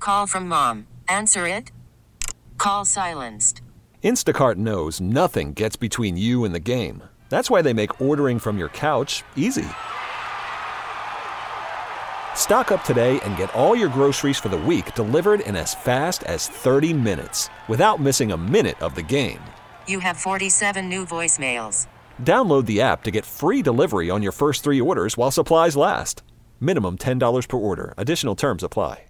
Call from mom. Answer it. Call silenced. Instacart knows nothing gets between you and the game. That's why they make ordering from your couch easy. Stock up today and get all your groceries for the week delivered in as fast as 30 minutes without missing a minute of the game. You have 47 new voicemails. Download the app to get free delivery on your first 3 orders while supplies last. Minimum $10 per order. Additional terms apply.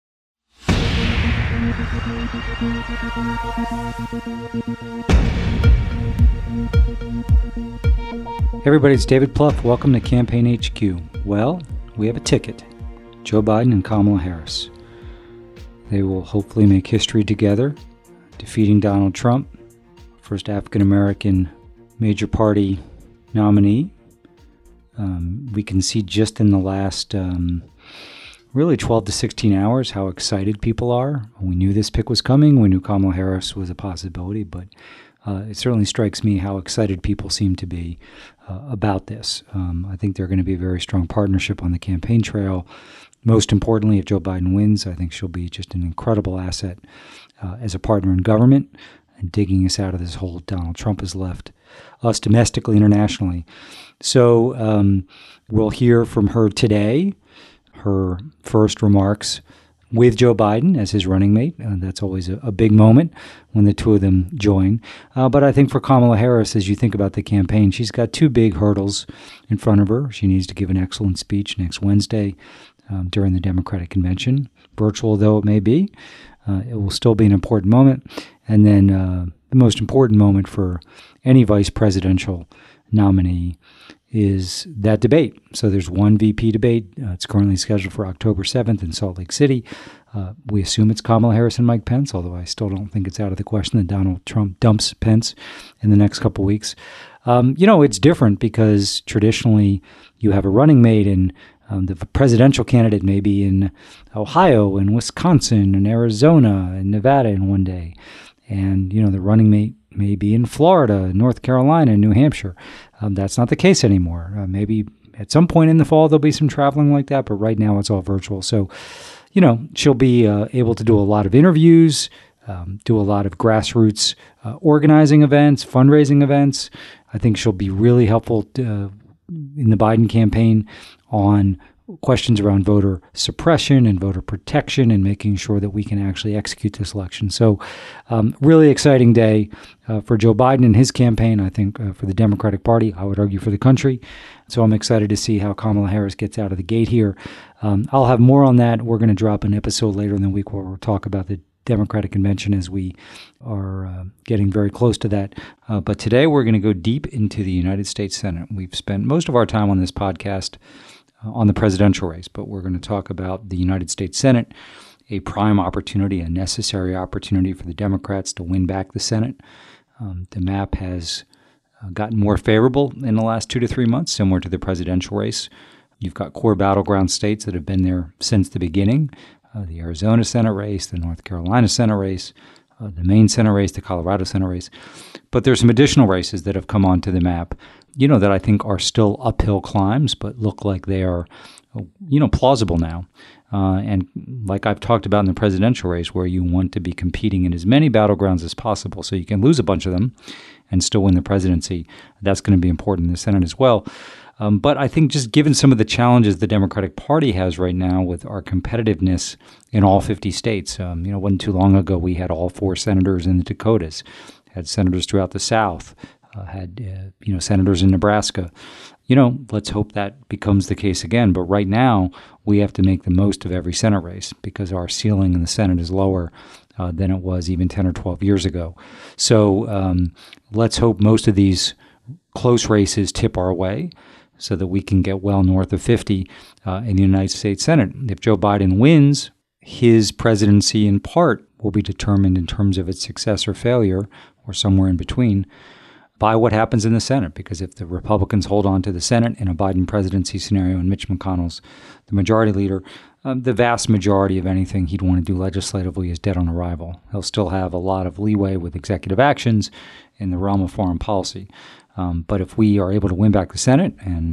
Hey everybody, it's David Plouffe. Welcome to Campaign HQ. Well, we have a ticket. Joe Biden and Kamala Harris. They will hopefully make history together, defeating Donald Trump, first African-American major party nominee. We can see just in the last really 12 to 16 hours how excited people are. We knew this pick was coming. We knew Kamala Harris was a possibility, but it certainly strikes me how excited people seem to be about this. I think they're going to be a very strong partnership on the campaign trail. Most importantly, if Joe Biden wins, I think she'll be just an incredible asset as a partner in government and digging us out of this hole Donald Trump has left us domestically, internationally. So we'll hear from her today, her first remarks with Joe Biden as his running mate. That's always a big moment when the two of them join. But I think for Kamala Harris, as you think about the campaign, she's got 2 big hurdles in front of her. She needs to give an excellent speech next Wednesday during the Democratic Convention, virtual though it may be. It will still be an important moment. And then the most important moment for any vice presidential nominee is that debate. So there's one VP debate. It's currently scheduled for October 7th in Salt Lake City. We assume it's Kamala Harris and Mike Pence, although I still don't think it's out of the question that Donald Trump dumps Pence in the next couple weeks. It's different because traditionally you have a running mate and the presidential candidate may be in Ohio and Wisconsin and Arizona and Nevada in one day. And, the running mate may be in Florida, North Carolina, and New Hampshire. That's not the case anymore. Maybe at some point in the fall there'll be some traveling like that, but right now it's all virtual. So, she'll be able to do a lot of interviews, do a lot of grassroots organizing events, fundraising events. I think she'll be really helpful in the Biden campaign on questions around voter suppression and voter protection and making sure that we can actually execute this election. So really exciting day for Joe Biden and his campaign, I think for the Democratic Party, I would argue for the country. So I'm excited to see how Kamala Harris gets out of the gate here. I'll have more on that. We're going to drop an episode later in the week where we'll talk about the Democratic Convention as we are getting very close to that. But today we're going to go deep into the United States Senate. We've spent most of our time on this podcast on the presidential race, but we're going to talk about the United States Senate, a prime opportunity, a necessary opportunity for the Democrats to win back the Senate. The map has gotten more favorable in the last 2 to 3 months, similar to the presidential race. You've got core battleground states that have been there since the beginning, the Arizona Senate race, the North Carolina Senate race, the Maine Senate race, the Colorado Senate race. But there's some additional races that have come onto the map, that I think are still uphill climbs, but look like they are, plausible now. And like I've talked about in the presidential race, where you want to be competing in as many battlegrounds as possible so you can lose a bunch of them and still win the presidency. That's going to be important in the Senate as well. But I think just given some of the challenges the Democratic Party has right now with our competitiveness in all 50 states, wasn't too long ago we had all 4 senators in the Dakotas, had senators throughout the South, had senators in Nebraska. Let's hope that becomes the case again. But right now, we have to make the most of every Senate race because our ceiling in the Senate is lower than it was even 10 or 12 years ago. So let's hope most of these close races tip our way so that we can get well north of 50 in the United States Senate. If Joe Biden wins, his presidency in part will be determined in terms of its success or failure, or somewhere in between, by what happens in the Senate. Because if the Republicans hold on to the Senate in a Biden presidency scenario and Mitch McConnell's the majority leader, the vast majority of anything he'd want to do legislatively is dead on arrival. He'll still have a lot of leeway with executive actions in the realm of foreign policy. But if we are able to win back the Senate and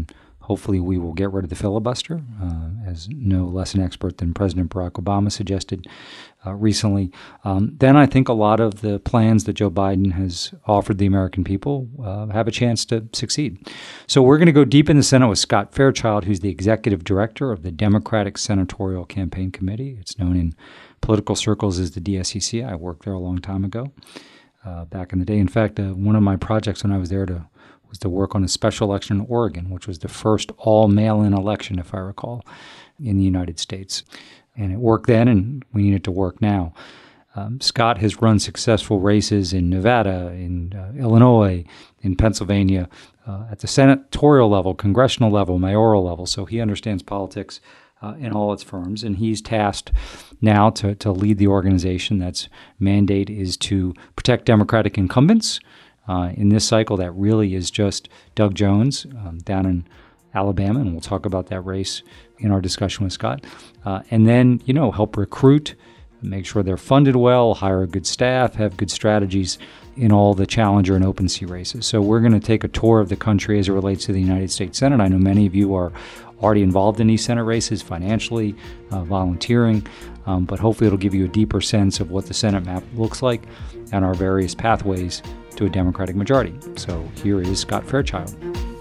Hopefully we will get rid of the filibuster, as no less an expert than President Barack Obama suggested recently. Then I think a lot of the plans that Joe Biden has offered the American people have a chance to succeed. So we're going to go deep in the Senate with Scott Fairchild, who's the executive director of the Democratic Senatorial Campaign Committee. It's known in political circles as the DSCC. I worked there a long time ago, back in the day. In fact, one of my projects when I was there was to work on a special election in Oregon, which was the first all-mail-in election, if I recall, in the United States. And it worked then, and we need it to work now. Scott has run successful races in Nevada, in Illinois, in Pennsylvania, at the senatorial level, congressional level, mayoral level. So he understands politics in all its forms, and he's tasked now to lead the organization that's mandate is to protect Democratic incumbents. In this cycle, that really is just Doug Jones down in Alabama, and we'll talk about that race in our discussion with Scott. And then, help recruit, make sure they're funded well, hire a good staff, have good strategies in all the challenger and open seat races. So we're going to take a tour of the country as it relates to the United States Senate. I know many of you are already involved in these Senate races financially, volunteering, but hopefully it'll give you a deeper sense of what the Senate map looks like and our various pathways to a Democratic majority. So here is Scott Fairchild.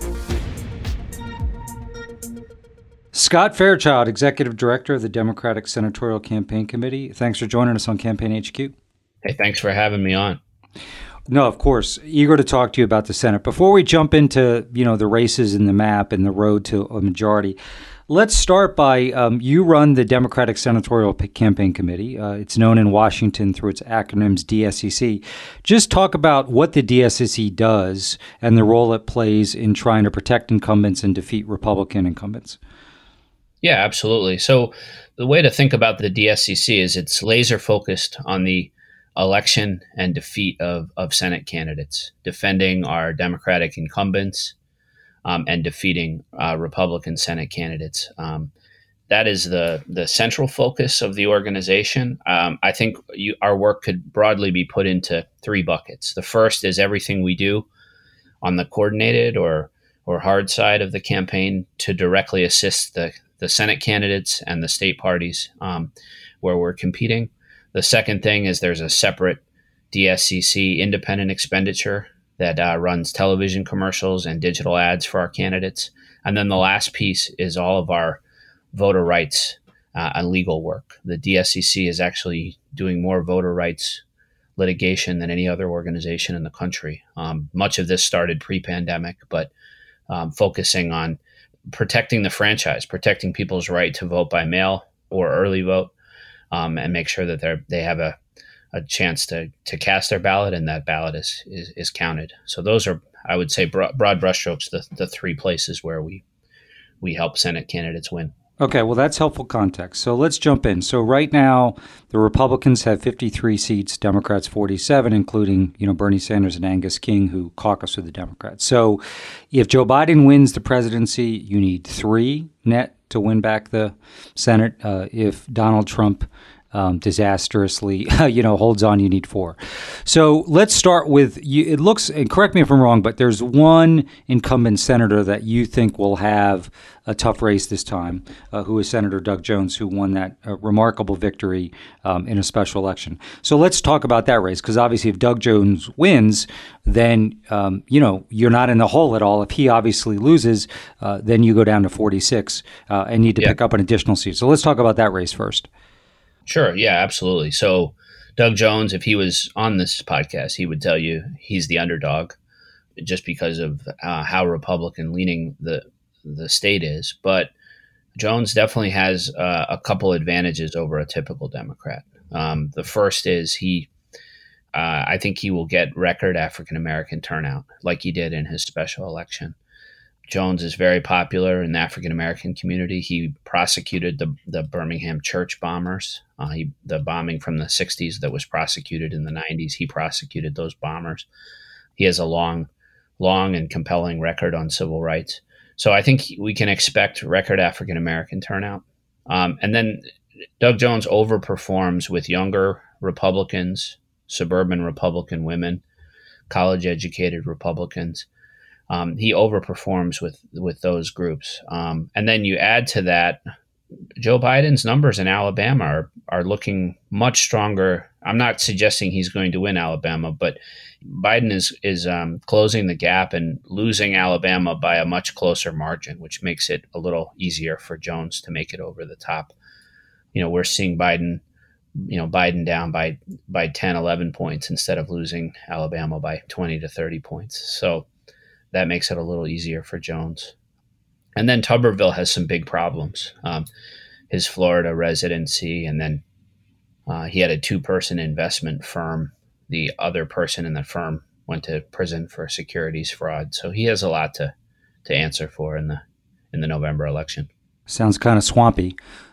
Scott Fairchild, Executive Director of the Democratic Senatorial Campaign Committee. Thanks for joining us on Campaign HQ. Hey, thanks for having me on. No, of course. Eager to talk to you about the Senate. Before we jump into, the races in the map and the road to a majority, let's start by you run the Democratic Senatorial Campaign Committee. It's known in Washington through its acronyms DSCC. Just talk about what the DSCC does and the role it plays in trying to protect incumbents and defeat Republican incumbents. Yeah, absolutely. So the way to think about the DSCC is it's laser focused on the election and defeat of Senate candidates, defending our Democratic incumbents and defeating Republican Senate candidates. That is the central focus of the organization. I think our work could broadly be put into three buckets. The first is everything we do on the coordinated or hard side of the campaign to directly assist the Senate candidates and the state parties where we're competing. The second thing is there's a separate DSCC independent expenditure that runs television commercials and digital ads for our candidates. And then the last piece is all of our voter rights and legal work. The DSCC is actually doing more voter rights litigation than any other organization in the country. Much of this started pre-pandemic, but focusing on protecting the franchise, protecting people's right to vote by mail or early vote, and make sure that they have a chance to cast their ballot and that ballot is counted. So those are, I would say, broad brushstrokes, the three places where we help Senate candidates win. Okay, well, that's helpful context. So let's jump in. So right now, the Republicans have 53 seats, Democrats 47, including, Bernie Sanders and Angus King, who caucus with the Democrats. So if Joe Biden wins the presidency, you need 3 net to win back the Senate. If Donald Trump disastrously, holds on, you need 4. So let's start with you. It looks, and correct me if I'm wrong, but there's one incumbent senator that you think will have a tough race this time, who is Senator Doug Jones, who won that remarkable victory in a special election. So let's talk about that race, because obviously if Doug Jones wins, then, you're not in the hole at all. If he obviously loses, then you go down to 46 and need to pick up an additional seat. So let's talk about that race first. Sure. Yeah, absolutely. So Doug Jones, if he was on this podcast, he would tell you he's the underdog just because of how Republican leaning the state is. But Jones definitely has a couple advantages over a typical Democrat. The first is I think he will get record African-American turnout like he did in his special election. Jones is very popular in the African-American community. He prosecuted the Birmingham church bombers, the bombing from the 60s that was prosecuted in the 90s. He prosecuted those bombers. He has a long and compelling record on civil rights. So I think we can expect record African-American turnout. And then Doug Jones overperforms with younger Republicans, suburban Republican women, college-educated Republicans. he overperforms with those groups. And then you add to that, Joe Biden's numbers in Alabama are looking much stronger. I'm not suggesting he's going to win Alabama, but Biden is closing the gap and losing Alabama by a much closer margin, which makes it a little easier for Jones to make it over the top. We're seeing Biden down by 10, 11 points instead of losing Alabama by 20 to 30 points. So that makes it a little easier for Jones. And then Tuberville has some big problems. His Florida residency, and then he had a 2-person investment firm. The other person in the firm went to prison for securities fraud. So he has a lot to answer for in the November election. Sounds kind of swampy.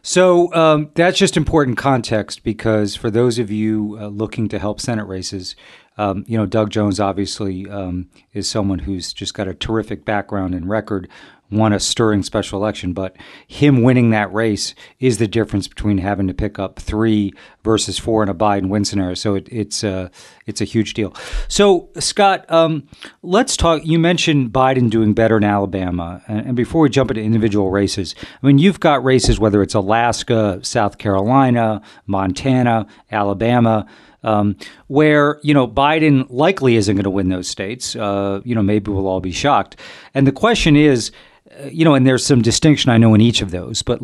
So that's just important context, because for those of you looking to help Senate races, Doug Jones obviously is someone who's just got a terrific background and record, won a stirring special election, but him winning that race is the difference between having to pick up 3 versus 4 in a Biden win scenario. So it's a huge deal. So Scott, let's talk. You mentioned Biden doing better in Alabama, and before we jump into individual races, I mean, you've got races whether it's Alaska, South Carolina, Montana, Alabama, where, Biden likely isn't going to win those states. Maybe we'll all be shocked. And the question is, and there's some distinction I know in each of those, but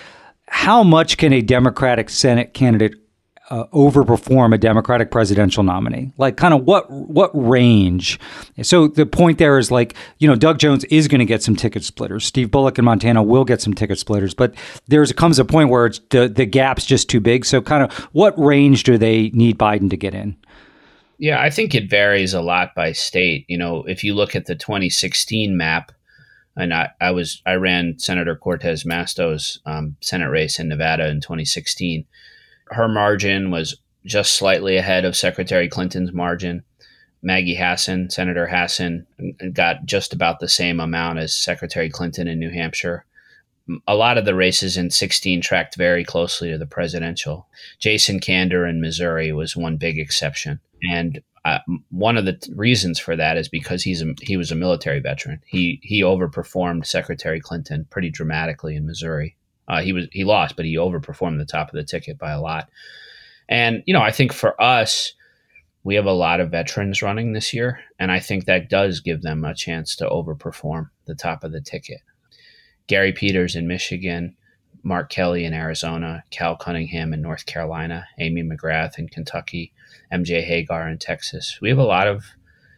how much can a Democratic Senate candidate overperform a Democratic presidential nominee? Kind of what range? So the point there is Doug Jones is going to get some ticket splitters. Steve Bullock in Montana will get some ticket splitters, but comes a point where the gap's just too big. So kind of what range do they need Biden to get in? Yeah, I think it varies a lot by state. If you look at the 2016 map, and I ran Senator Cortez Masto's Senate race in Nevada in 2016. Her margin was just slightly ahead of Secretary Clinton's margin. Maggie Hassan, Senator Hassan, got just about the same amount as Secretary Clinton in New Hampshire. A lot of the races in 16 tracked very closely to the presidential. Jason Kander in Missouri was one big exception. And one of the reasons for that is because he was a military veteran. He overperformed Secretary Clinton pretty dramatically in Missouri. He lost, but he overperformed the top of the ticket by a lot. And, I think for us, we have a lot of veterans running this year, and I think that does give them a chance to overperform the top of the ticket. Gary Peters in Michigan, Mark Kelly in Arizona, Cal Cunningham in North Carolina, Amy McGrath in Kentucky, MJ Hagar in Texas. We have a lot of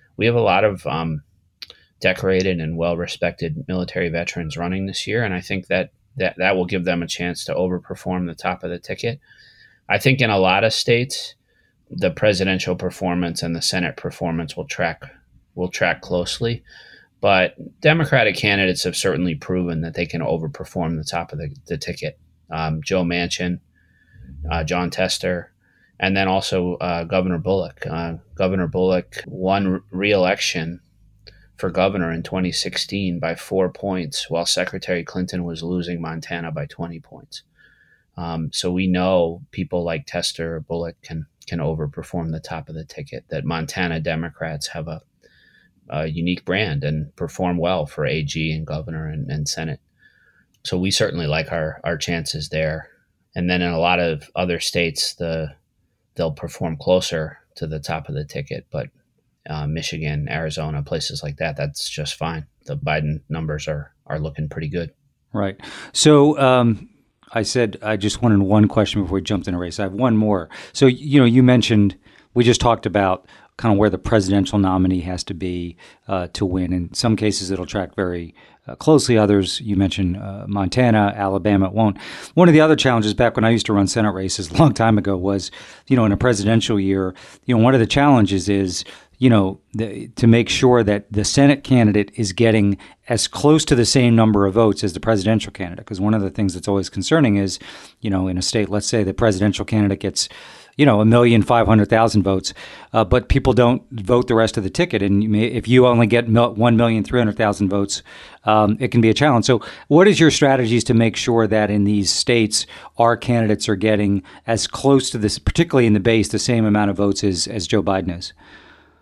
decorated and well-respected military veterans running this year, and I think that will give them a chance to overperform the top of the ticket. I think in a lot of states, the presidential performance and the Senate performance will track closely. But Democratic candidates have certainly proven that they can overperform the top of the ticket. Joe Manchin, John Tester, and then also Governor Bullock. Governor Bullock won re-election for governor in 2016 by 4 points, while Secretary Clinton was losing Montana by 20 points. So we know people like Tester or Bullock can overperform the top of the ticket, that Montana Democrats have a unique brand and perform well for AG and governor and Senate. So we certainly like our chances there. And then in a lot of other states, they'll perform closer to the top of the ticket, but Michigan, Arizona, places like that, that's just fine. The Biden numbers are looking pretty good. Right. So I said I just wanted one question before we jumped in a race. I have one more. So, you mentioned, we just talked about kind of where the presidential nominee has to be to win. In some cases, it'll track very closely. Others, you mentioned Montana, Alabama, it won't. One of the other challenges back when I used to run Senate races a long time ago was, in a presidential year, one of the challenges is, to make sure that the Senate candidate is getting as close to the same number of votes as the presidential candidate. Because one of the things that's always concerning is, in a state, let's say the presidential candidate gets 1,500,000 votes, but people don't vote the rest of the ticket. And if you only get 1,300,000 votes, it can be a challenge. So what is your strategies to make sure that in these states, our candidates are getting as close to this, particularly in the base, the same amount of votes as Joe Biden is?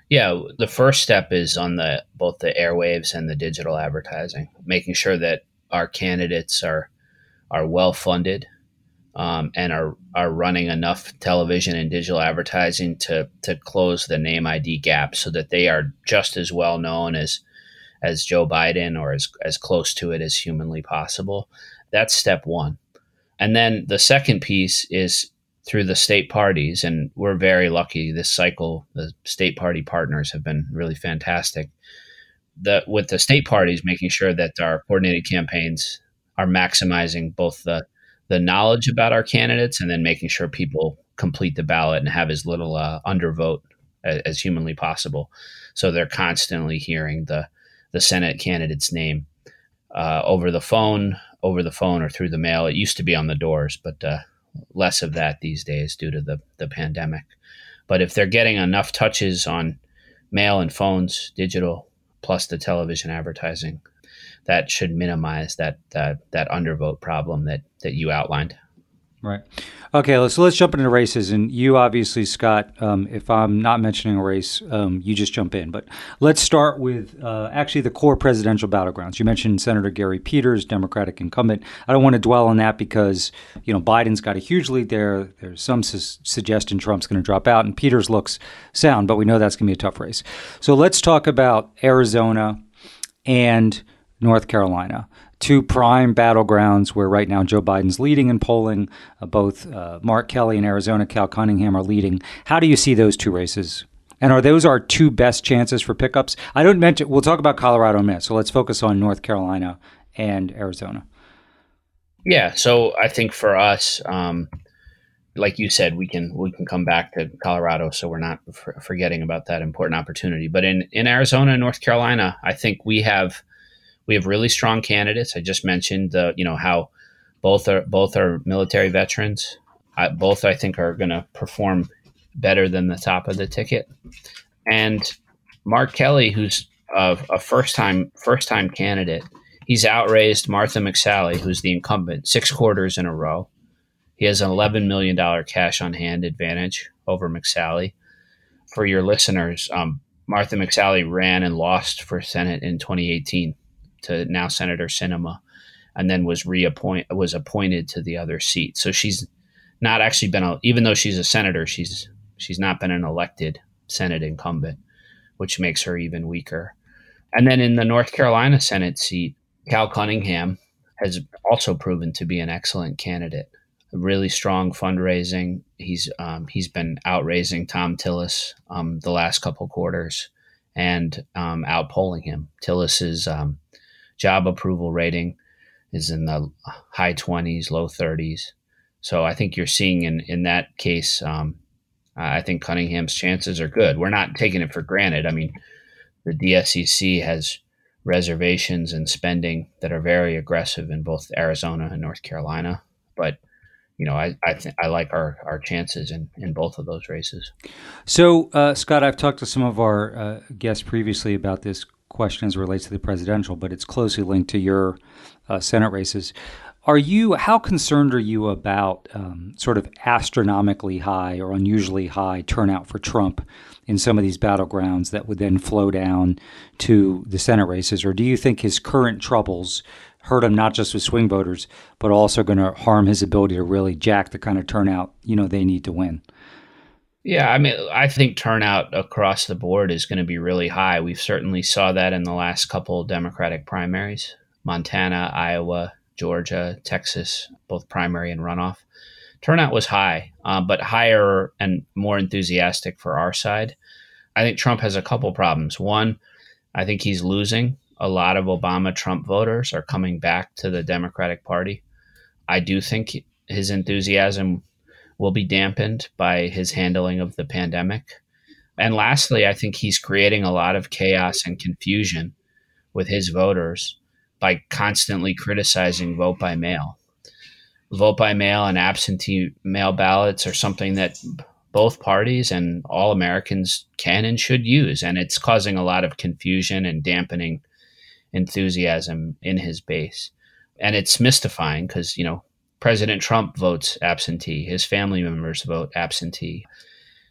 Yeah, the first step is on both the airwaves and the digital advertising, making sure that our candidates are well funded, and are running enough television and digital advertising to close the name ID gap, so that they are just as well known as Joe Biden, or as close to it as humanly possible. That's step one. And then the second piece is through the state parties. And we're very lucky this cycle. The state party partners have been really fantastic. With the state parties, making sure that our coordinated campaigns are maximizing both the knowledge about our candidates, and then making sure people complete the ballot and have as little undervote as humanly possible. So they're constantly hearing the Senate candidate's name over the phone or through the mail. It used to be on the doors, but less of that these days due to the pandemic. But if they're getting enough touches on mail and phones, digital, plus the television advertising, that should minimize that undervote problem that you outlined. Right. Okay, so let's jump into races. And you obviously, Scott, if I'm not mentioning a race, you just jump in. But let's start with actually the core presidential battlegrounds. You mentioned Senator Gary Peters, Democratic incumbent. I don't want to dwell on that because, Biden's got a huge lead there. There's some suggestion Trump's going to drop out, and Peters looks sound, but we know that's going to be a tough race. So let's talk about Arizona and North Carolina, two prime battlegrounds where right now Joe Biden's leading in polling. Both Mark Kelly in Arizona, Cal Cunningham are leading. How do you see those two races? And are those our two best chances for pickups? I don't mention, we'll talk about Colorado in a minute, so let's focus on North Carolina and Arizona. Yeah, so I think for us, like you said, we can come back to Colorado, so we're not forgetting about that important opportunity. But in Arizona and North Carolina, I think we have really strong candidates. I just mentioned how both are military veterans. Both I think are going to perform better than the top of the ticket. And Mark Kelly, who's a first time candidate, he's outraised Martha McSally, who's the incumbent, 6 quarters in a row. He has an $11 million cash on hand advantage over McSally. For your listeners, Martha McSally ran and lost for Senate in 2018 to now Senator Sinema, and then was appointed to the other seat. So she's not actually even though she's a senator, she's not been an elected Senate incumbent, which makes her even weaker. And then in the North Carolina Senate seat, Cal Cunningham has also proven to be an excellent candidate. Really strong fundraising. He's been outraising Thom Tillis the last couple quarters and outpolling him. Tillis's job approval rating is in the high 20s, low 30s. So I think you're seeing in that case, I think Cunningham's chances are good. We're not taking it for granted. I mean, the DSCC has reservations and spending that are very aggressive in both Arizona and North Carolina. But I like our chances in both of those races. So, Scott, I've talked to some of our guests previously about this question as it relates to the presidential, but it's closely linked to your Senate races. How concerned are you about sort of astronomically high or unusually high turnout for Trump in some of these battlegrounds that would then flow down to the Senate races? Or do you think his current troubles hurt him not just with swing voters, but also going to harm his ability to really jack the kind of turnout they need to win? Yeah, I mean, I think turnout across the board is going to be really high. We've certainly saw that in the last couple Democratic primaries, Montana, Iowa, Georgia, Texas, both primary and runoff. Turnout was high, but higher and more enthusiastic for our side. I think Trump has a couple problems. One, I think he's losing. A lot of Obama-Trump voters are coming back to the Democratic Party. I do think his enthusiasm will be dampened by his handling of the pandemic. And lastly, I think he's creating a lot of chaos and confusion with his voters by constantly criticizing vote by mail. Vote by mail and absentee mail ballots are something that both parties and all Americans can and should use. And it's causing a lot of confusion and dampening enthusiasm in his base. And it's mystifying because, President Trump votes absentee. His family members vote absentee.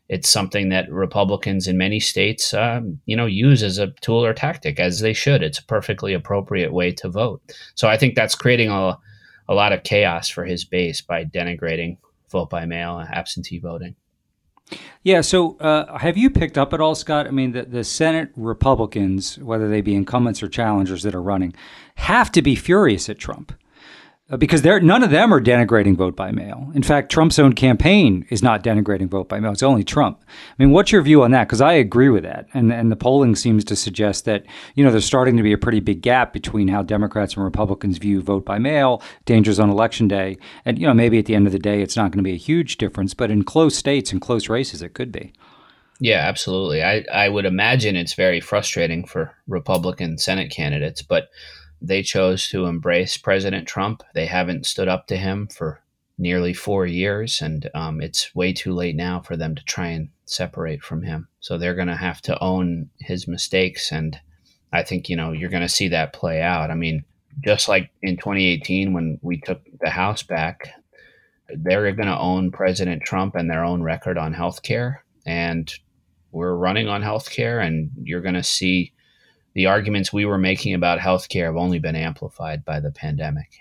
it's something that Republicans in many states, use as a tool or tactic, as they should. It's a perfectly appropriate way to vote. So I think that's creating a lot of chaos for his base by denigrating vote by mail, absentee voting. Yeah. So have you picked up at all, Scott? I mean, the Senate Republicans, whether they be incumbents or challengers that are running, have to be furious at Trump. Because none of them are denigrating vote by mail. In fact, Trump's own campaign is not denigrating vote by mail. It's only Trump. I mean, what's your view on that? Because I agree with that. And the polling seems to suggest that, there's starting to be a pretty big gap between how Democrats and Republicans view vote by mail, dangers on Election Day. And, maybe at the end of the day, it's not going to be a huge difference. But in close states and close races, it could be. Yeah, absolutely. I would imagine it's very frustrating for Republican Senate candidates. But they chose to embrace President Trump. They haven't stood up to him for nearly 4 years, and it's way too late now for them to try and separate from him. So they're going to have to own his mistakes, and I think, you're going to see that play out. I mean, just like in 2018 when we took the House back, they're going to own President Trump and their own record on healthcare, and we're running on healthcare, and you're going to see the arguments we were making about healthcare have only been amplified by the pandemic.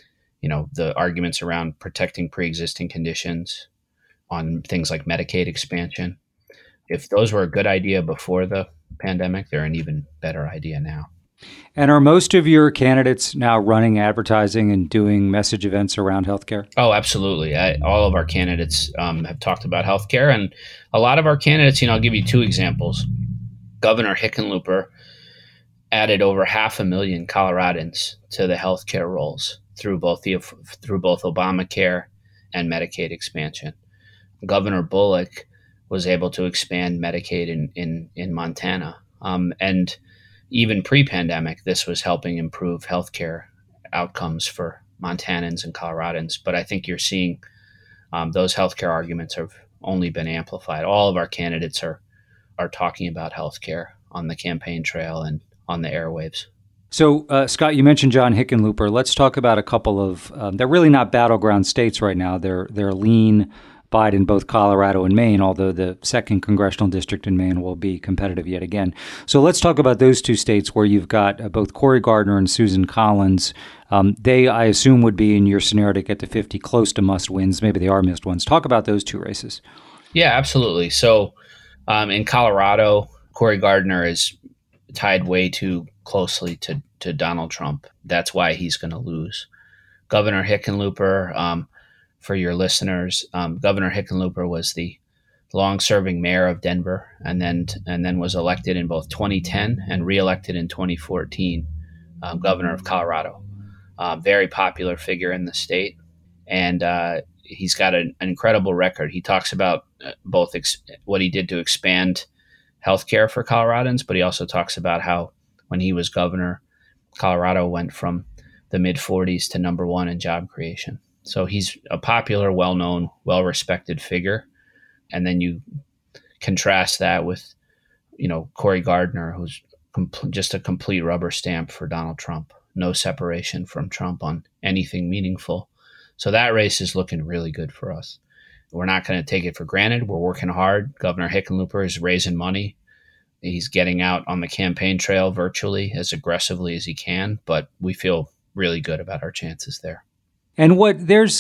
The arguments around protecting pre-existing conditions on things like Medicaid expansion. If those were a good idea before the pandemic, they're an even better idea now. And are most of your candidates now running advertising and doing message events around healthcare? Oh, absolutely. All of our candidates have talked about healthcare, and a lot of our candidates, I'll give you two examples. Governor Hickenlooper added over 500,000 Coloradans to the healthcare rolls through both Obamacare and Medicaid expansion. Governor Bullock was able to expand Medicaid in Montana, and even pre-pandemic, this was helping improve healthcare outcomes for Montanans and Coloradans. But I think you're seeing those healthcare arguments have only been amplified. All of our candidates are talking about healthcare on the campaign trail and on the airwaves. So, Scott, you mentioned John Hickenlooper. Let's talk about a couple of, they're really not battleground states right now. They're lean Biden, both Colorado and Maine, although the 2nd congressional district in Maine will be competitive yet again. So let's talk about those two states where you've got both Cory Gardner and Susan Collins. They, I assume, would be in your scenario to get to 50, close to must wins. Maybe they are missed ones. Talk about those two races. Yeah, absolutely. So in Colorado, Cory Gardner is tied way too closely to Donald Trump. That's why he's going to lose. Governor Hickenlooper, for your listeners, Governor Hickenlooper was the long-serving mayor of Denver, and then was elected in both 2010 and reelected in 2014, governor of Colorado. Very popular figure in the state, and he's got an incredible record. He talks about both what he did to expand healthcare for Coloradans, but he also talks about how when he was governor, Colorado went from the mid-40s to number 1 in job creation. So he's a popular, well-known, well-respected figure. And then you contrast that with, Cory Gardner, who's just a complete rubber stamp for Donald Trump. No separation from Trump on anything meaningful. So that race is looking really good for us. We're not going to take it for granted. We're working hard. Governor Hickenlooper is raising money. He's getting out on the campaign trail virtually as aggressively as he can, but we feel really good about our chances there. And there's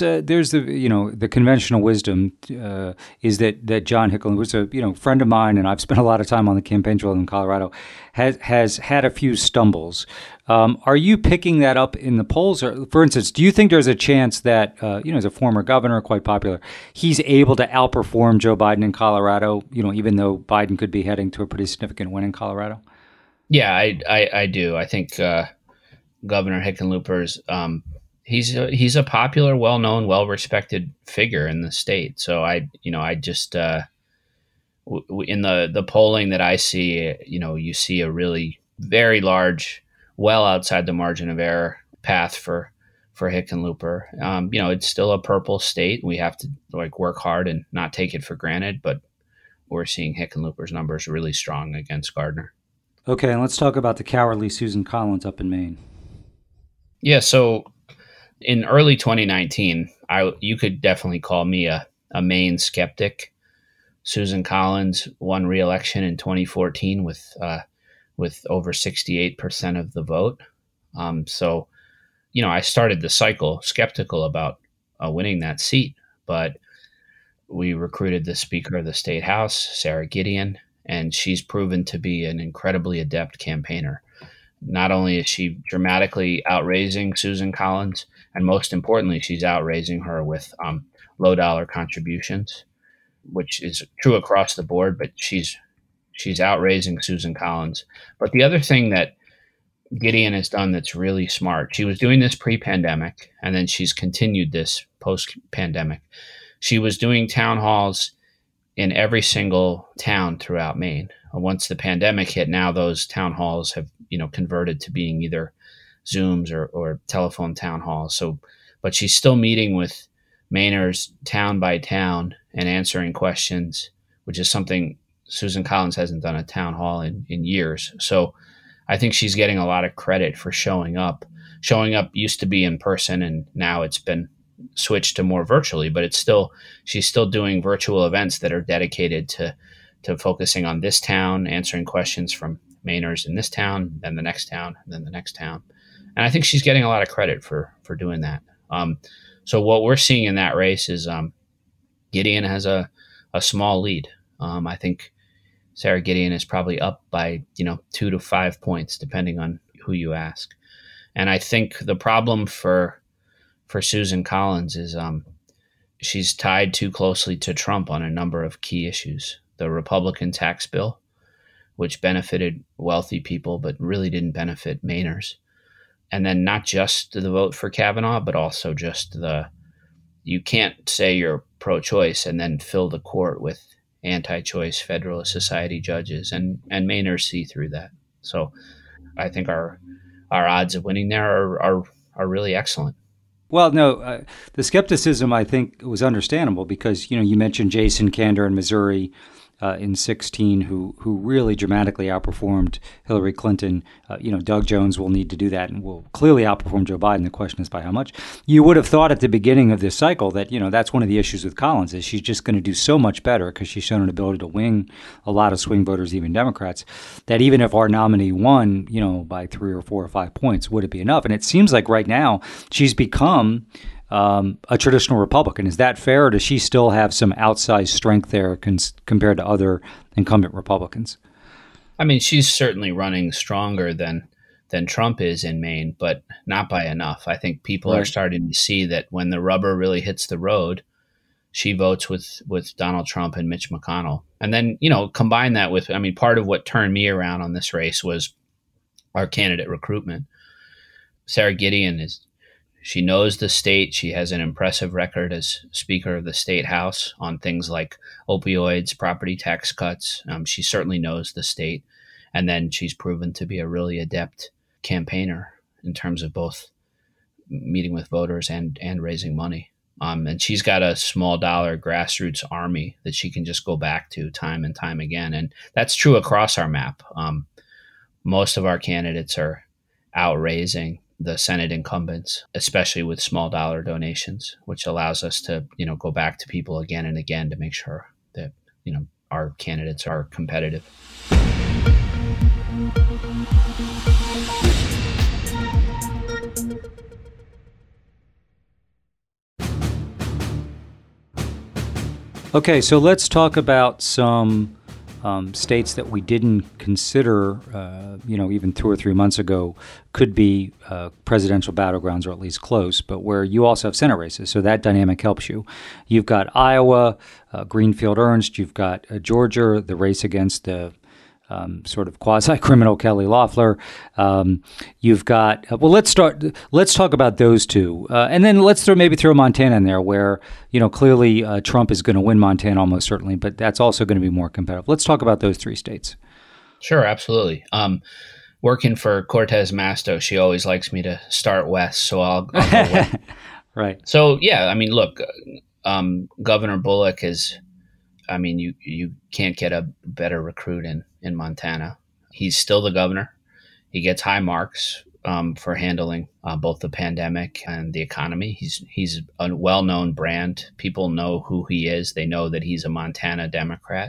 the conventional wisdom is that John Hickenlooper was a friend of mine, and I've spent a lot of time on the campaign trail in Colorado, has had a few stumbles. Are you picking that up in the polls? Or, for instance, do you think there's a chance that as a former governor, quite popular, he's able to outperform Joe Biden in Colorado? Even though Biden could be heading to a pretty significant win in Colorado. Yeah, I do. I think Governor Hickenlooper's. He's a popular, well-known, well-respected figure in the state. So I just in the polling that I see, you see a really very large, well outside the margin of error path for Hickenlooper. It's still a purple state. We have to work hard and not take it for granted, but we're seeing Hickenlooper's numbers really strong against Gardner. Okay, and let's talk about the cowardly Susan Collins up in Maine. Yeah, so in early 2019, you could definitely call me a Maine skeptic. Susan Collins won re-election in 2014 with over 68% of the vote. So, I started the cycle skeptical about winning that seat, but we recruited the Speaker of the State House, Sarah Gideon, and she's proven to be an incredibly adept campaigner. Not only is she dramatically outraising Susan Collins, and most importantly, she's outraising her with low dollar contributions, which is true across the board, but she's outraising Susan Collins. But the other thing that Gideon has done that's really smart, she was doing this pre-pandemic, and then she's continued this post-pandemic. She was doing town halls in every single town throughout Maine. Once the pandemic hit, now those town halls have, converted to being either Zooms or telephone town halls. So, but she's still meeting with Mainers town by town and answering questions, which is something Susan Collins hasn't done a town hall in years. So I think she's getting a lot of credit for showing up. Showing up used to be in person, and now it's been switched to more virtually, but she's still doing virtual events that are dedicated to focusing on this town, answering questions from Mainers in this town, then the next town, and then the next town. And I think she's getting a lot of credit for doing that. So what we're seeing in that race is Gideon has a small lead. I think Sarah Gideon is probably up by 2 to 5 points, depending on who you ask. And I think the problem for Susan Collins is she's tied too closely to Trump on a number of key issues. The Republican tax bill, which benefited wealthy people but really didn't benefit Mainers. And then not just the vote for Kavanaugh, but also just you can't say you're pro-choice and then fill the court with anti-choice Federalist Society judges, and Mainers see through that. So I think our odds of winning there are really excellent. Well, no, the skepticism, I think, was understandable because, you mentioned Jason Kander in Missouri in 2016, who really dramatically outperformed Hillary Clinton. Doug Jones will need to do that and will clearly outperform Joe Biden. The question is by how much. You would have thought at the beginning of this cycle that, that's one of the issues with Collins is she's just going to do so much better because she's shown an ability to wing a lot of swing voters, even Democrats, that even if our nominee won, by 3 or 4 or 5 points, would it be enough? And it seems like right now she's become a traditional Republican. Is that fair, or does she still have some outsized strength there compared to other incumbent Republicans? I mean, she's certainly running stronger than Trump is in Maine, but not by enough. I think people are starting to see that when the rubber really hits the road, she votes with Donald Trump and Mitch McConnell. And then, combine that with, part of what turned me around on this race was our candidate recruitment. Sarah Gideon she knows the state. She has an impressive record as Speaker of the State House on things like opioids, property tax cuts. She certainly knows the state. And then she's proven to be a really adept campaigner in terms of both meeting with voters and raising money. And she's got a small dollar grassroots army that she can just go back to time and time again. And that's true across our map. Most of our candidates are outraising the Senate incumbents, especially with small dollar donations, which allows us to, go back to people again and again to make sure that, our candidates are competitive. Okay, so let's talk about some states that we didn't consider, even 2 or 3 months ago, could be presidential battlegrounds, or at least close, but where you also have Senate races, so that dynamic helps you. You've got Iowa, Greenfield-Ernst, you've got Georgia, the race against the sort of quasi-criminal Kelly Loeffler. You've got let's talk about those two, and then let's throw Montana in there, where clearly Trump is going to win Montana almost certainly, but that's also going to be more competitive. Let's talk about those 3 states. Sure, absolutely. Working for Cortez Masto, she always likes me to start west, so I'll go west. Right. So yeah, look, Governor Bullock is. You can't get a better recruit in Montana. He's still the governor. He gets high marks for handling both the pandemic and the economy. He's a well-known brand. People know who he is. They know that he's a Montana Democrat.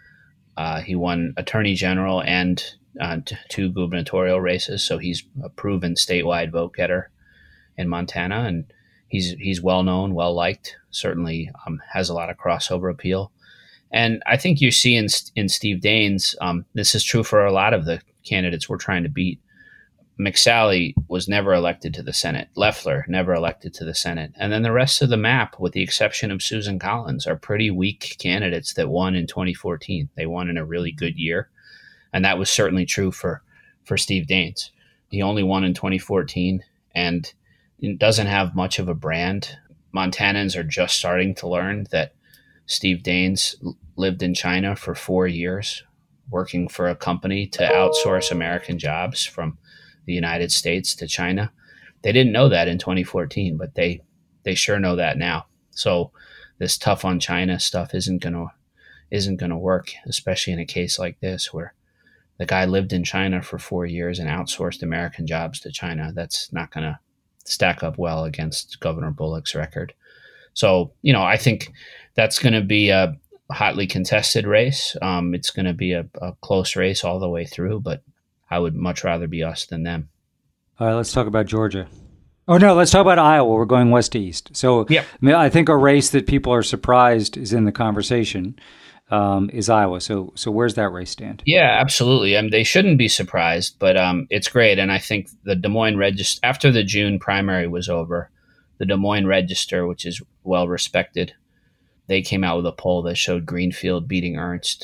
He won Attorney General and two gubernatorial races, so he's a proven statewide vote getter in Montana, and he's well-known, well-liked, certainly has a lot of crossover appeal. And I think you see in Steve Daines, this is true for a lot of the candidates we're trying to beat. McSally was never elected to the Senate. Loeffler never elected to the Senate. And then the rest of the map, with the exception of Susan Collins, are pretty weak candidates that won in 2014. They won in a really good year. And that was certainly true for Steve Daines. He only won in 2014 and doesn't have much of a brand. Montanans are just starting to learn that Steve Daines lived in China for 4 years, working for a company to outsource American jobs from the United States to China. They didn't know that in 2014, but they sure know that now. So this tough on China stuff isn't gonna work, especially in a case like this where the guy lived in China for 4 years and outsourced American jobs to China. That's not gonna stack up well against Governor Bullock's record. So, I think that's going to be a hotly contested race. It's going to be a close race all the way through, but I would much rather be us than them. All right, let's talk about Georgia. Oh, no, let's talk about Iowa. We're going west to east. So yep. I think a race that people are surprised is in the conversation is Iowa. So where's that race stand? Yeah, absolutely. They shouldn't be surprised, but it's great. And I think the Des Moines Register, after the June primary was over, the Des Moines Register, which is well respected, they came out with a poll that showed Greenfield beating Ernst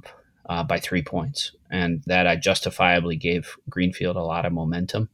by 3 points. And that I justifiably gave Greenfield a lot of momentum.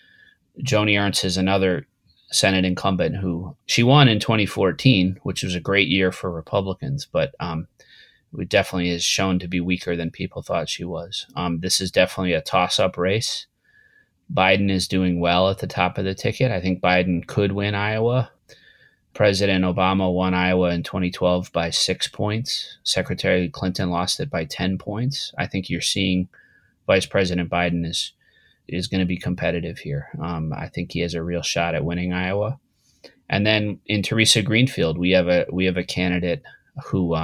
Joni Ernst is another Senate incumbent who she won in 2014, which was a great year for Republicans, but it definitely is shown to be weaker than people thought she was. This is definitely a toss-up race. Biden is doing well at the top of the ticket. I think Biden could win Iowa. President Obama won Iowa in 2012 by 6 points. Secretary Clinton lost it by 10 points. I think you're seeing Vice President Biden is going to be competitive here. I think he has a real shot at winning Iowa. And then in Teresa Greenfield, we have a candidate who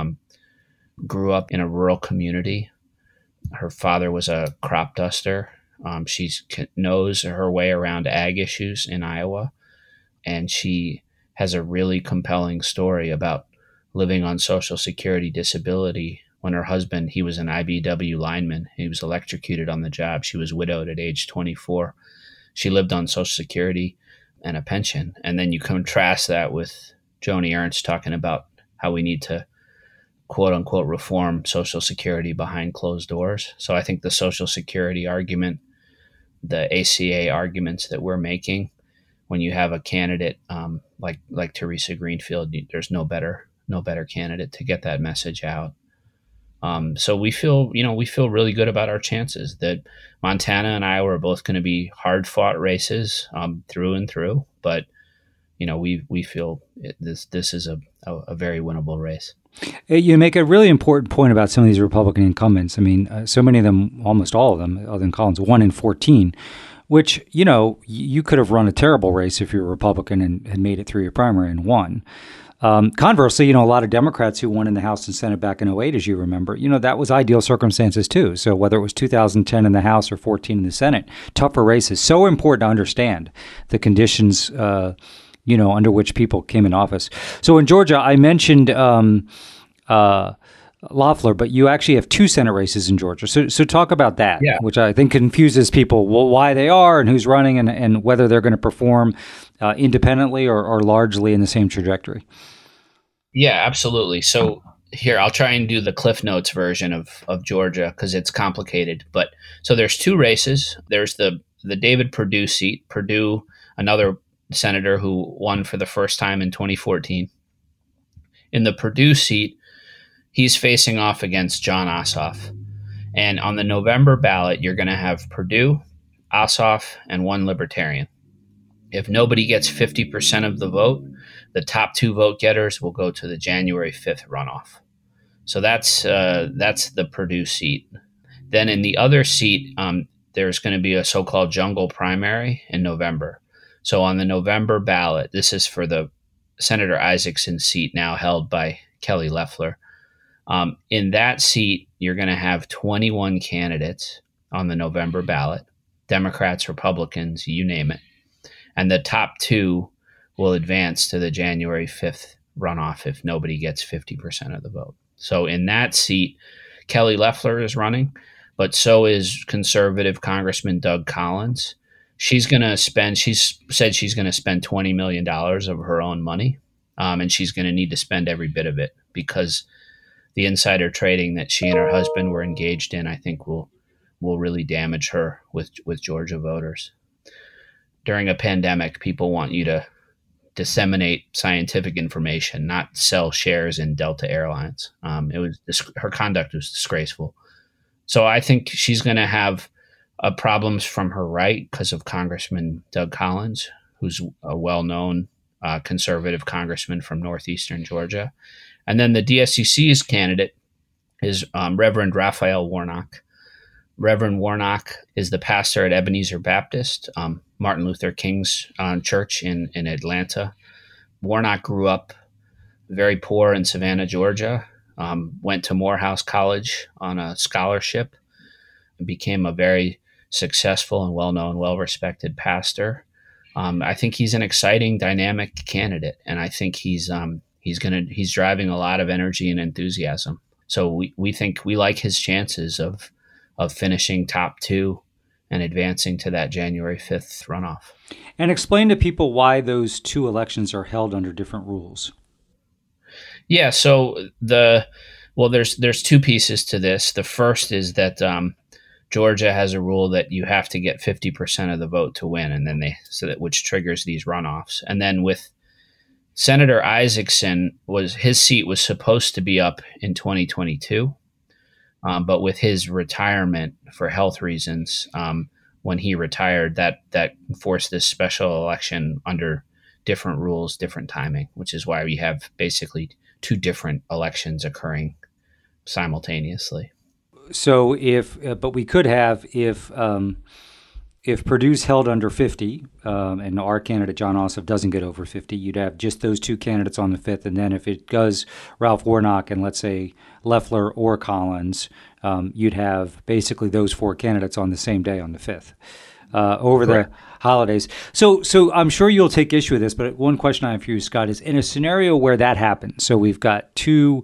grew up in a rural community. Her father was a crop duster. She knows her way around ag issues in Iowa, and she has a really compelling story about living on Social Security disability when her husband, he was an IBEW lineman. He was electrocuted on the job. She was widowed at age 24. She lived on Social Security and a pension. And then you contrast that with Joni Ernst talking about how we need to, quote unquote, reform Social Security behind closed doors. So I think the Social Security argument, the ACA arguments that we're making, when you have a candidate like Teresa Greenfield, there's no better candidate to get that message out. So we feel really good about our chances that Montana and Iowa are both going to be hard fought races through and through. But we feel this is a very winnable race. You make a really important point about some of these Republican incumbents. I mean, so many of them, almost all of them, other than Collins, 1 in 14, which, you could have run a terrible race if you're a Republican and had made it through your primary and won. Conversely, a lot of Democrats who won in the House and Senate back in 2008, as you remember, that was ideal circumstances too. So whether it was 2010 in the House or 14 in the Senate, tougher races. So important to understand the conditions under which people came in office. So in Georgia, I mentioned Loeffler, but you actually have 2 Senate races in Georgia. So talk about that, which I think confuses people, why they are and who's running and whether they're going to perform independently or largely in the same trajectory. Yeah, absolutely. So here, I'll try and do the Cliff Notes version of Georgia because it's complicated. But so there's 2 races. There's the David Perdue seat. Perdue, another senator who won for the first time in 2014. In the Perdue seat, he's facing off against Jon Ossoff. And on the November ballot, you're going to have Perdue, Ossoff, and 1 Libertarian. If nobody gets 50% of the vote, the top 2 vote getters will go to the January 5th runoff. So that's the Perdue seat. Then in the other seat, there's going to be a so-called jungle primary in November. So on the November ballot, this is for the Senator Isaacson seat now held by Kelly Loeffler. In that seat, you're going to have 21 candidates on the November ballot, Democrats, Republicans, you name it. And the top two will advance to the January 5th runoff if nobody gets 50% of the vote. So in that seat, Kelly Loeffler is running, but so is conservative Congressman Doug Collins. She's said she's going to spend $20 million of her own money, and she's going to need to spend every bit of it because the insider trading that she and her husband were engaged in, I think, will really damage her with Georgia voters. During a pandemic, people want you to disseminate scientific information, not sell shares in Delta Airlines. Her conduct was disgraceful. So I think she's going to have problems from her right because of Congressman Doug Collins, who's a well-known conservative congressman from northeastern Georgia. And then the DSCC's candidate is Reverend Raphael Warnock. Reverend Warnock is the pastor at Ebenezer Baptist, Martin Luther King's church in Atlanta. Warnock grew up very poor in Savannah, Georgia, went to Morehouse College on a scholarship, and became a very successful and well-known, well-respected pastor. I think he's an exciting, dynamic candidate, and I think he's driving a lot of energy and enthusiasm. So we think we like his chances of finishing top two and advancing to that January 5th runoff. And explain to people why those two elections are held under different rules. Yeah, so there's two pieces to this. The first is that Georgia has a rule that you have to get 50% of the vote to win, and then which triggers these runoffs. And then with Senator Isaacson, his seat was supposed to be up in 2022. But with his retirement for health reasons, when he retired, that forced this special election under different rules, different timing, which is why we have basically two different elections occurring simultaneously. So but we could have if Purdue's held under 50, and our candidate, Jon Ossoff, doesn't get over 50, you'd have just those two candidates on the 5th. And then if it goes Ralph Warnock and, let's say, Loeffler or Collins, you'd have basically those four candidates on the same day on the 5th over Correct. The holidays. So I'm sure you'll take issue with this, but one question I have for you, Scott, is in a scenario where that happens, so we've got two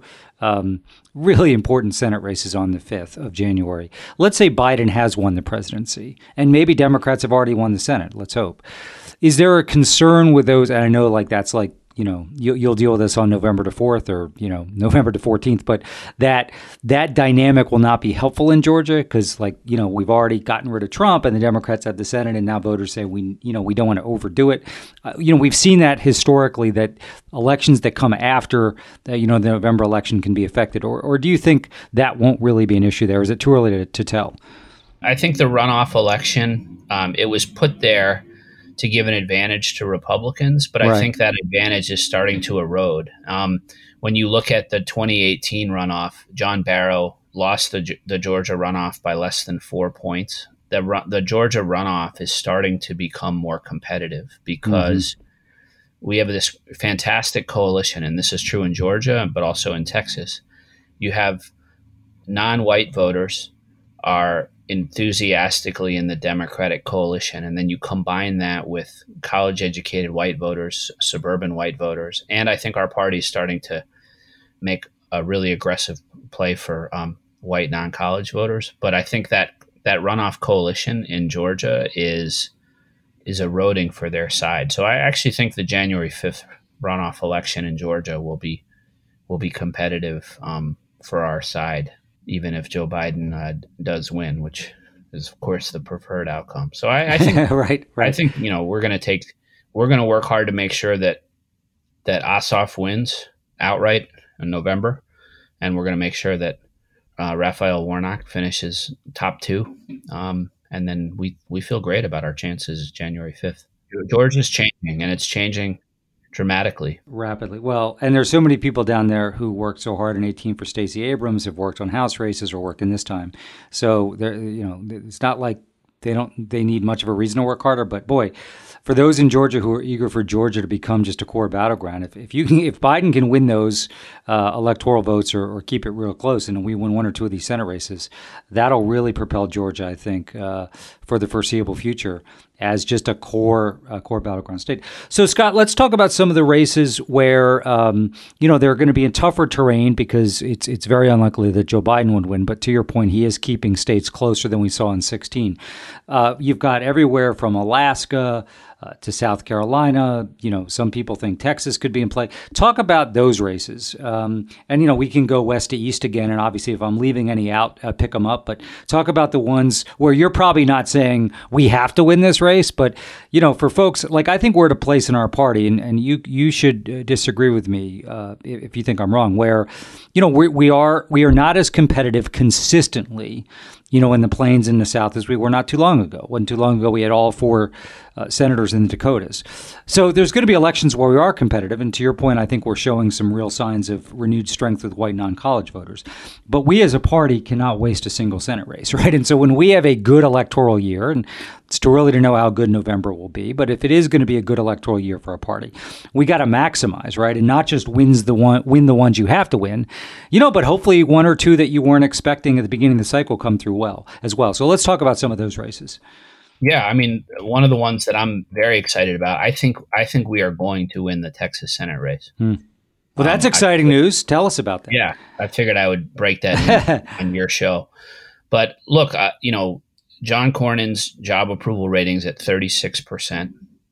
really important Senate races on the 5th of January. Let's say Biden has won the presidency, and maybe Democrats have already won the Senate. Let's hope. Is there a concern with those? And I know that's you'll deal with this on November the 4th or, November the 14th, but that dynamic will not be helpful in Georgia because we've already gotten rid of Trump and the Democrats have the Senate, and now voters say we don't want to overdo it. We've seen that historically, that elections that come after the November election can be affected, or do you think that won't really be an issue there? Is it too early to tell? I think the runoff election, it was put there to give an advantage to Republicans, but I think that advantage is starting to erode. When you look at the 2018 runoff, John Barrow lost the Georgia runoff by less than 4 points. The Georgia runoff is starting to become more competitive because we have this fantastic coalition, and this is true in Georgia, but also in Texas. You have non-white voters are enthusiastically in the Democratic coalition, and then you combine that with college-educated white voters, suburban white voters, and I think our party is starting to make a really aggressive play for white non-college voters. But I think that runoff coalition in Georgia is eroding for their side. So I actually think the January 5th runoff election in Georgia will be competitive for our side, even if Joe Biden does win, which is, of course, the preferred outcome. So I think, right. I think we're going to work hard to make sure that Ossoff wins outright in November, and we're going to make sure that Raphael Warnock finishes top two, and then we feel great about our chances January 5th. Georgia's changing, and it's changing dramatically. Rapidly. Well, and there's so many people down there who worked so hard in 2018 for Stacey Abrams, have worked on House races or working this time. So there, it's not like they need much of a reason to work harder. But boy, for those in Georgia who are eager for Georgia to become just a core battleground, if Biden can win those electoral votes or keep it real close, and we win one or two of these Senate races, that'll really propel Georgia, I think, for the foreseeable future as just a core battleground state. So, Scott, let's talk about some of the races where they're going to be in tougher terrain because it's very unlikely that Joe Biden would win. But to your point, he is keeping states closer than we saw in 2016. You've got everywhere from Alaska to South Carolina. Some people think Texas could be in play. Talk about those races. And we can go west to east again. And obviously, if I'm leaving any out, pick them up. But talk about the ones where you're probably not saying we have to win this race. But, for folks, like I think we're at a place in our party, and you should disagree with me if you think I'm wrong, where, we are not as competitive consistently in the plains in the South as we were not too long ago. Wasn't too long ago we had all four senators in the Dakotas. So there's going to be elections where we are competitive. And to your point, I think we're showing some real signs of renewed strength with white non-college voters. But we as a party cannot waste a single Senate race, right? And so when we have a good electoral year, and it's too early to know how good November will be, but if it is going to be a good electoral year for a party, we got to maximize, right? And not just win the ones you have to win, but hopefully one or two that you weren't expecting at the beginning of the cycle come through as well. So let's talk about some of those races. Yeah, I mean, one of the ones that I'm very excited about, I think we are going to win the Texas Senate race. Well, that's exciting news. Tell us about that. Yeah, I figured I would break that on your show. But look, John Cornyn's job approval rating's at 36%,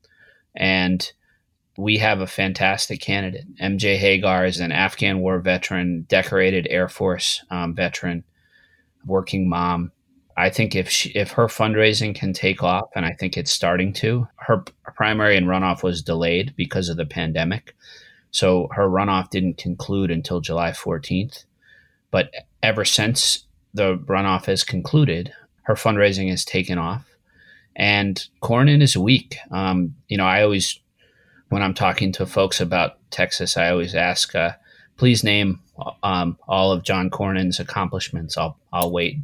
and we have a fantastic candidate. MJ Hagar is an Afghan war veteran, decorated Air Force veteran, working mom. I think if her fundraising can take off, and I think it's starting to, her primary and runoff was delayed because of the pandemic. So her runoff didn't conclude until July 14th. But ever since the runoff has concluded, her fundraising has taken off. And Cornyn is weak. I always, when I'm talking to folks about Texas, I always ask, please name all of John Cornyn's accomplishments. I'll wait.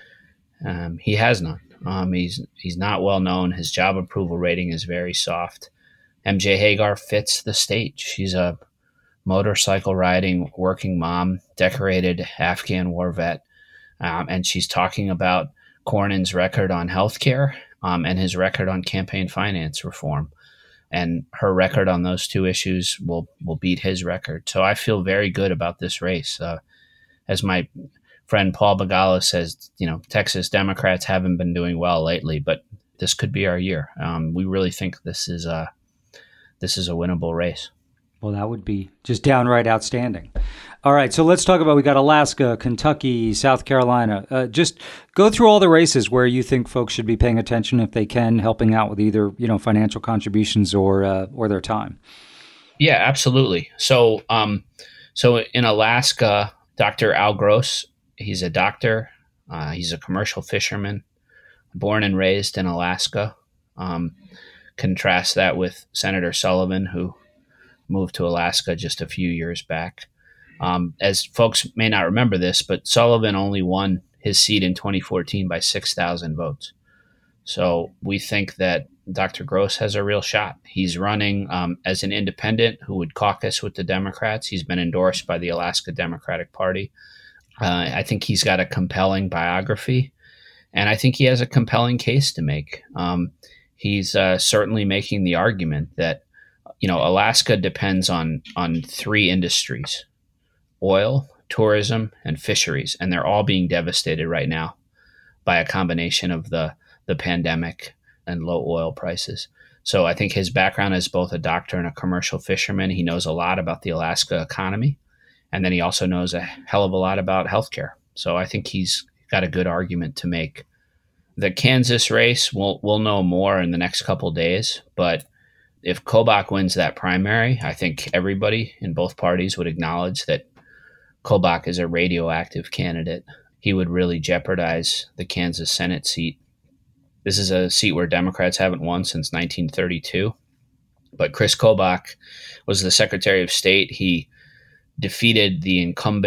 He has none. He's not well known. His job approval rating is very soft. MJ Hagar fits the state. She's a motorcycle riding working mom, decorated Afghan war vet, and she's talking about Cornyn's record on healthcare and his record on campaign finance reform. And her record on those two issues will beat his record. So I feel very good about this race. As my friend Paul Begala says, Texas Democrats haven't been doing well lately, but this could be our year. We really think this is a winnable race. Well, that would be just downright outstanding. All right, so let's talk about, we got Alaska, Kentucky, South Carolina. Just go through all the races where you think folks should be paying attention if they can, helping out with either, financial contributions or their time. Yeah, absolutely. So in Alaska, Dr. Al Gross, he's a doctor. He's a commercial fisherman, born and raised in Alaska. Contrast that with Senator Sullivan, who moved to Alaska just a few years back. As folks may not remember this, but Sullivan only won his seat in 2014 by 6,000 votes. So we think that Dr. Gross has a real shot. He's running as an independent who would caucus with the Democrats. He's been endorsed by the Alaska Democratic Party. I think he's got a compelling biography, and I think he has a compelling case to make. He's certainly making the argument that, Alaska depends on three industries: oil, tourism, and fisheries, and they're all being devastated right now by a combination of the pandemic and low oil prices. So I think his background as both a doctor and a commercial fisherman, he knows a lot about the Alaska economy, and then he also knows a hell of a lot about healthcare. So I think he's got a good argument to make. The Kansas race, we'll know more in the next couple of days, but if Kobach wins that primary, I think everybody in both parties would acknowledge that Kobach is a radioactive candidate. He would really jeopardize the Kansas Senate seat. This is a seat where Democrats haven't won since 1932. But Chris Kobach was the Secretary of State. He defeated the incumbent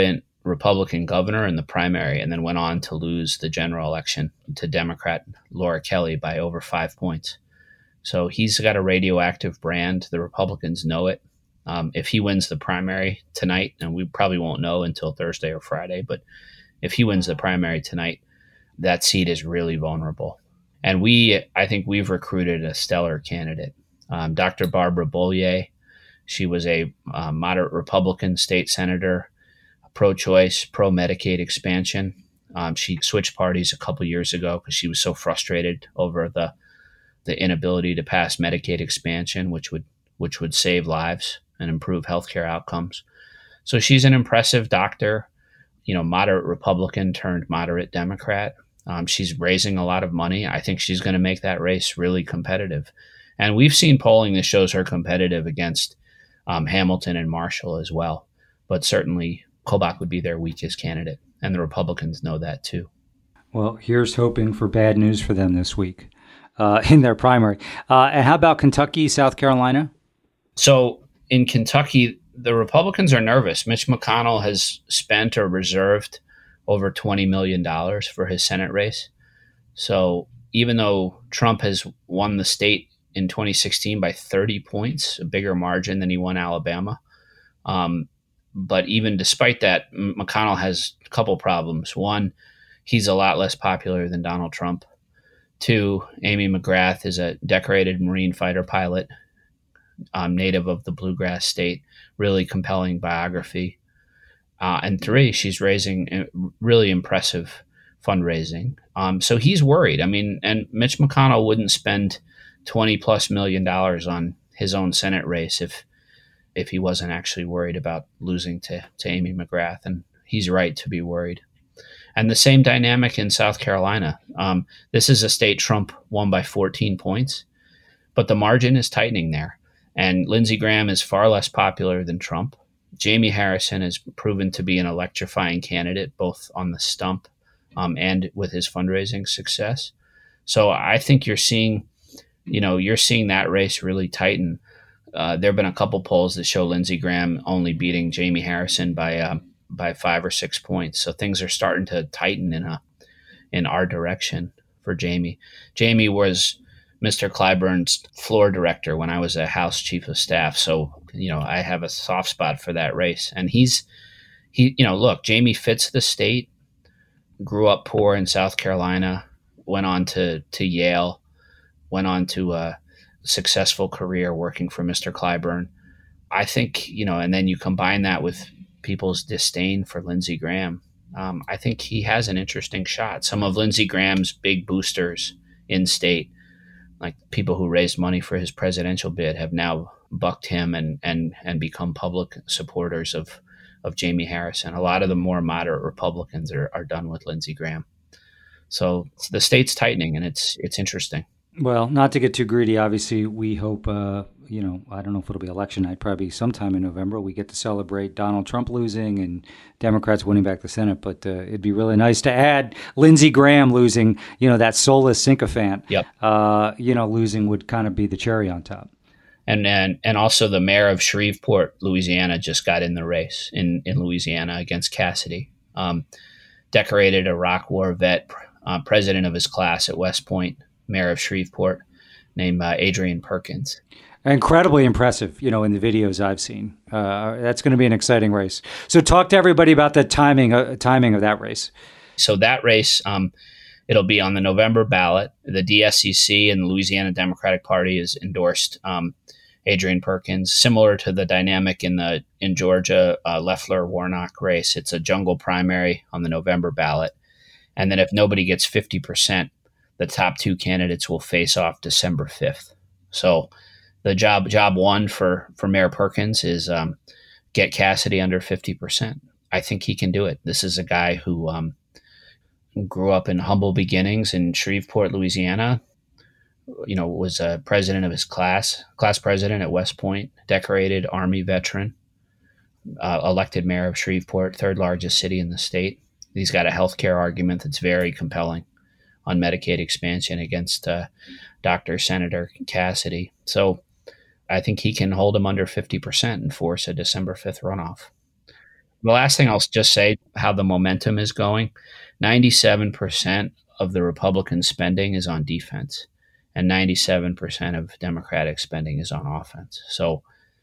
Republican governor in the primary and then went on to lose the general election to Democrat Laura Kelly by over 5 points. So he's got a radioactive brand. The Republicans know it. If he wins the primary tonight, and we probably won't know until Thursday or Friday, but if he wins the primary tonight, that seat is really vulnerable. And I think we've recruited a stellar candidate. Dr. Barbara Bollier, she was a moderate Republican state senator, pro-choice, pro-Medicaid expansion. She switched parties a couple years ago because she was so frustrated over the inability to pass Medicaid expansion, which would save lives and improve healthcare outcomes. So she's an impressive doctor, moderate Republican turned moderate Democrat. She's raising a lot of money. I think she's going to make that race really competitive. And we've seen polling that shows her competitive against Hamilton and Marshall as well. But certainly Kobach would be their weakest candidate. And the Republicans know that too. Well, here's hoping for bad news for them this week in their primary. And how about Kentucky, South Carolina? So in Kentucky, the Republicans are nervous. Mitch McConnell has spent or reserved over $20 million for his Senate race. So even though Trump has won the state in 2016 by 30 points, a bigger margin than he won Alabama, but even despite that, McConnell has a couple problems. One, he's a lot less popular than Donald Trump. Two, Amy McGrath is a decorated Marine fighter pilot, native of the Bluegrass State, really compelling biography. And three, she's raising really impressive fundraising. So he's worried. I mean, and Mitch McConnell wouldn't spend $20+ million on his own Senate race if he wasn't actually worried about losing to Amy McGrath. And he's right to be worried. And the same dynamic in South Carolina. This is a state Trump won by 14 points, but the margin is tightening there. And Lindsey Graham is far less popular than Trump. Jamie Harrison has proven to be an electrifying candidate, both on the stump and with his fundraising success. So I think you're seeing that race really tighten. There have been a couple polls that show Lindsey Graham only beating Jamie Harrison by 5 or 6 points. So things are starting to tighten in our direction for Jamie. Jamie was Mr. Clyburn's floor director when I was a House chief of staff. So, I have a soft spot for that race. And look, Jamie fits the state, grew up poor in South Carolina, went on to Yale, went on to a successful career working for Mr. Clyburn. I think, and then you combine that with people's disdain for Lindsey Graham. I think he has an interesting shot. Some of Lindsey Graham's big boosters in state, like people who raised money for his presidential bid, have now bucked him and become public supporters of Jamie Harrison. A lot of the more moderate Republicans are done with Lindsey Graham. So the state's tightening, and it's interesting. Well, not to get too greedy, obviously, we hope, I don't know if it'll be election night, probably sometime in November, we get to celebrate Donald Trump losing and Democrats winning back the Senate. But it'd be really nice to add Lindsey Graham losing, that soulless sycophant. Yep. Losing would kind of be the cherry on top. And also the mayor of Shreveport, Louisiana, just got in the race in Louisiana against Cassidy. Decorated Iraq War vet, president of his class at West Point, mayor of Shreveport, named Adrian Perkins. Incredibly impressive, in the videos I've seen. That's going to be an exciting race. So talk to everybody about the timing of that race. So that race, it'll be on the November ballot. The DSCC and the Louisiana Democratic Party has endorsed Adrian Perkins, similar to the dynamic in Georgia Loeffler-Warnock race. It's a jungle primary on the November ballot. And then if nobody gets 50%, the top two candidates will face off December 5th. So the job one for Mayor Perkins is get Cassidy under 50%. I think he can do it. This is a guy who grew up in humble beginnings in Shreveport, Louisiana, was a president of his class president at West Point, decorated Army veteran, elected mayor of Shreveport, third largest city in the state. He's got a healthcare argument that's very compelling on Medicaid expansion against Dr. Senator Cassidy. So I think he can hold him under 50% and force a December 5th runoff. The last thing I'll just say, how the momentum is going. 97% of the Republican spending is on defense, and 97% of Democratic spending is on offense. So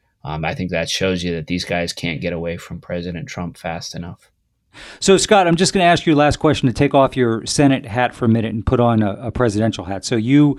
I think that shows you that these guys can't get away from President Trump fast enough. So, Scott, I'm just going to ask you the last question to take off your Senate hat for a minute and put on a presidential hat. So you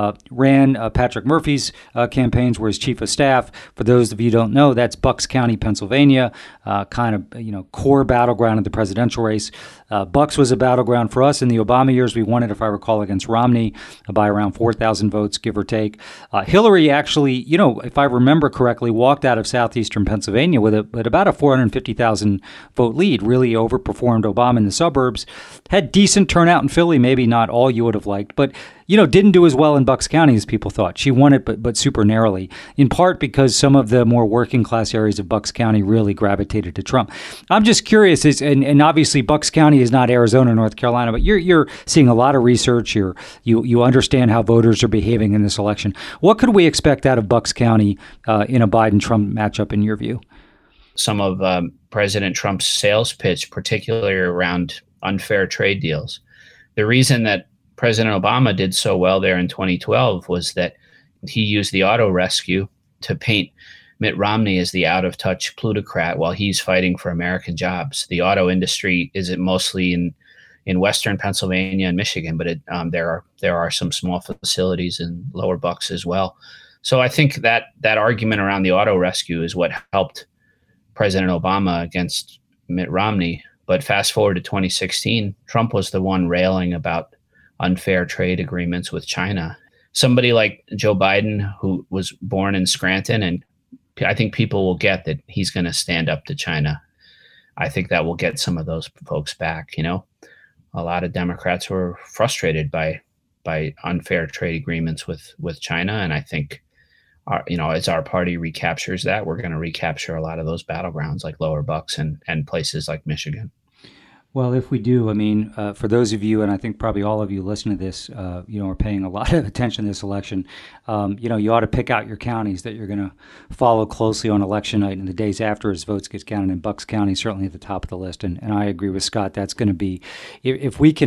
ran Patrick Murphy's campaigns, were his chief of staff. For those of you who don't know, that's Bucks County, Pennsylvania, kind of, core battleground of the presidential race. Bucks was a battleground for us in the Obama years. We won it, if I recall, against Romney by around 4,000 votes, give or take. Hillary actually, if I remember correctly, walked out of southeastern Pennsylvania with about a 450,000 vote lead, really overperformed Obama in the suburbs, had decent turnout in Philly, maybe not all you would have liked, but didn't do as well in Bucks County as people thought. She won it, but super narrowly, in part because some of the more working class areas of Bucks County really gravitated to Trump. I'm just curious, and obviously Bucks County is not Arizona, North Carolina, but you're seeing a lot of research. You understand how voters are behaving in this election. What could we expect out of Bucks County in a Biden-Trump matchup, in your view? Some of President Trump's sales pitch, particularly around unfair trade deals. The reason that President Obama did so well there in 2012 was that he used the auto rescue to paint Mitt Romney as the out-of-touch plutocrat while he's fighting for American jobs. The auto industry is mostly in western Pennsylvania and Michigan, but there are some small facilities in Lower Bucks as well. So I think that argument around the auto rescue is what helped President Obama against Mitt Romney. But fast forward to 2016, Trump was the one railing about unfair trade agreements with China. Somebody like Joe Biden, who was born in Scranton, and I think people will get that he's going to stand up to China. I think that will get some of those folks back. A lot of Democrats were frustrated by unfair trade agreements with China, and I think as our party recaptures that, we're going to recapture a lot of those battlegrounds like Lower Bucks and places like Michigan. Well, if we do, for those of you, and I think probably all of you listening to this, are paying a lot of attention to this election, you ought to pick out your counties that you're going to follow closely on election night and the days after as votes get counted. And Bucks County certainly at the top of the list. And I agree with Scott. That's going to be, if we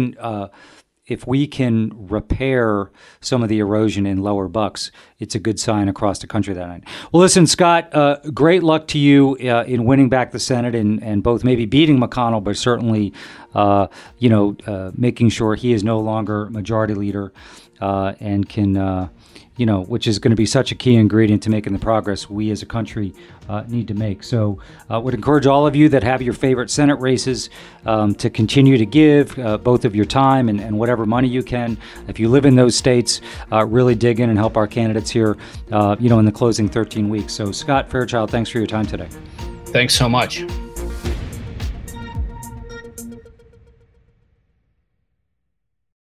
can repair some of the erosion in Lower Bucks, it's a good sign across the country that night. Well, listen, Scott, great luck to you in winning back the Senate and both maybe beating McConnell, but certainly, making sure he is no longer majority leader and can, which is going to be such a key ingredient to making the progress we as a country need to make. So would encourage all of you that have your favorite Senate races to continue to give both of your time and whatever money you can. If you live in those states, really dig in and help our candidates here, in the closing 13 weeks. So Scott Fairchild, thanks for your time today. Thanks so much.